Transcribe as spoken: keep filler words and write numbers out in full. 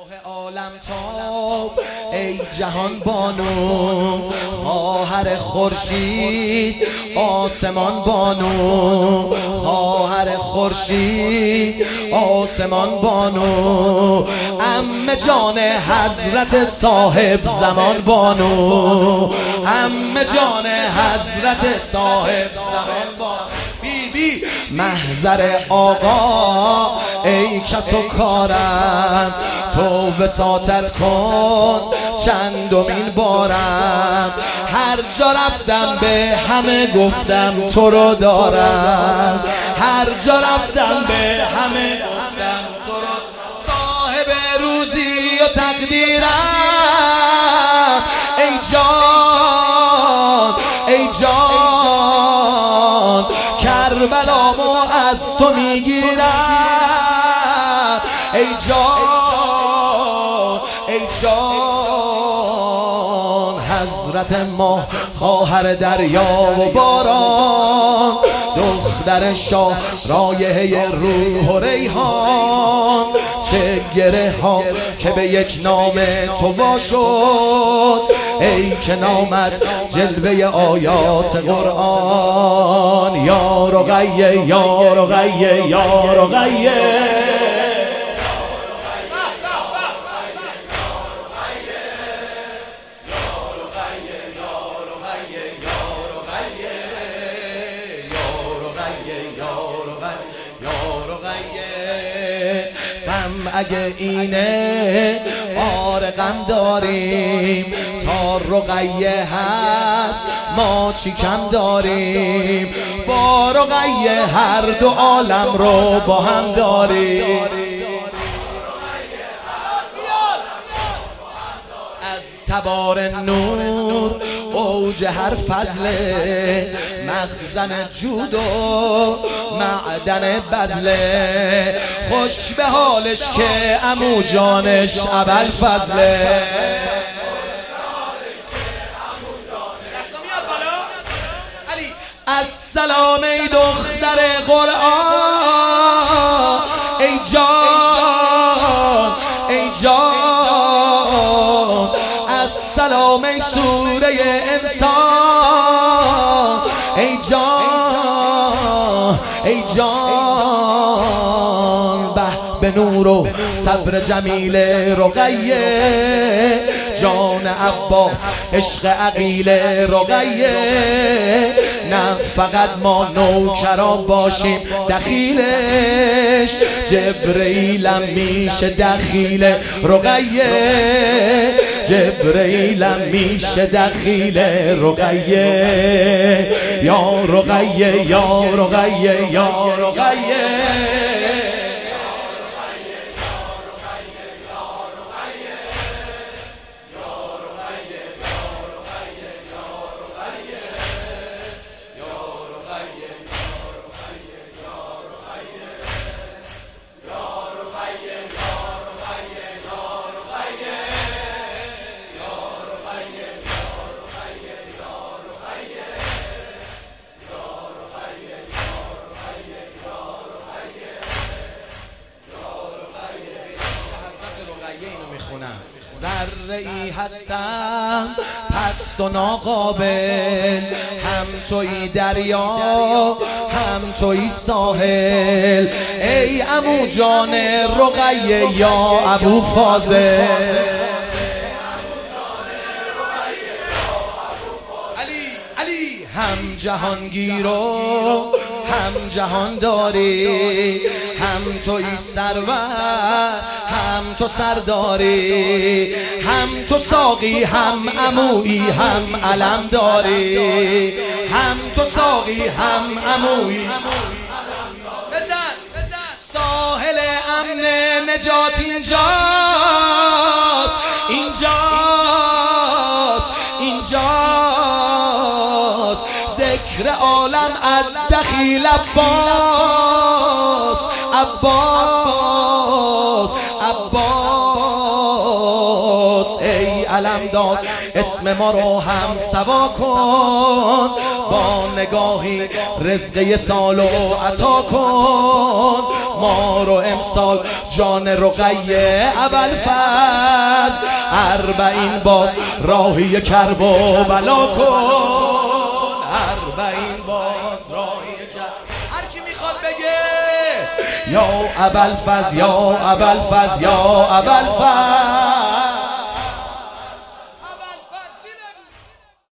عالم تاب ای جهان بانو، خواهر خورشید آسمان بانو، خواهر خورشید آسمان بانو، عمه جان حضرت صاحب زمان بانو، عمه جان حضرت صاحب زمان بانو، بی بی محضر آقا ای کس و کارم، تو وساطت کن چندمین بارم، هر جا رفتم به همه گفتم تو رو دارم، هر جا رفتم به همه گفتم تو رو، صاحب روزی و تقدیرم ای جان ای جان، کربلامو از تو میگیرم ای جان ای جان، حضرت ما خواهر دریا و باران، دختر شاه رایحه روح و ریحان، چه گره ها که به یک نام تو وا شد، ای که نامت جلوه آیات قرآن، یا رقیه یا رقیه یا رقیه، اگه اینه آره غم داریم، تا رقیه هست ما چی کم داریم، با رقیه هر دو عالم رو با هم داریم، از تبار نور اوج هر فضل، مخزن جود و معدن بذله، خوش به حالش که عمو جانش ابوالفضله، السلام ای دختر قرآن ای جان ای جان، السلام ای سوره انسان ای جان ای جان، به به نور و صبر جمیل رقیه، جان عباس عشق عقیل رقیه، نه فقط ما نوکران باشیم دخیلش، جبرئیلم میشه دخیل رقیه، جبرئیلم میشه دخیل رقیه، یا رقیه یا رقیه یا رقیه، ذره ای هستم پست و ناقابل، هم توی دریا هم توی ساحل، ای عمو جان رقیه یا ابوالفاضل، علی هم جهانگیر و هم جهان داری، هم توی سرور هم تو سرداری، هم تو ساقی هم عمویی هم علم داری، هم تو ساقی هم عمویی، بزن ساحل امن نجات اینجاست اینجاست اینجاست، ذکر عالم الدخیل عباس عباس عباس، ای علمدار اسم ما رو هم سوا کن، با نگاهی رزق سال و عطا کن. ما رو امسال جان رقیه ابوالفضل اربعین باز راهی کرب و بلا کن، اربعین باز راهی کرب. هر کی میخواد بگه یا ابوالفضل یا ابوالفضل یا ابوالفضل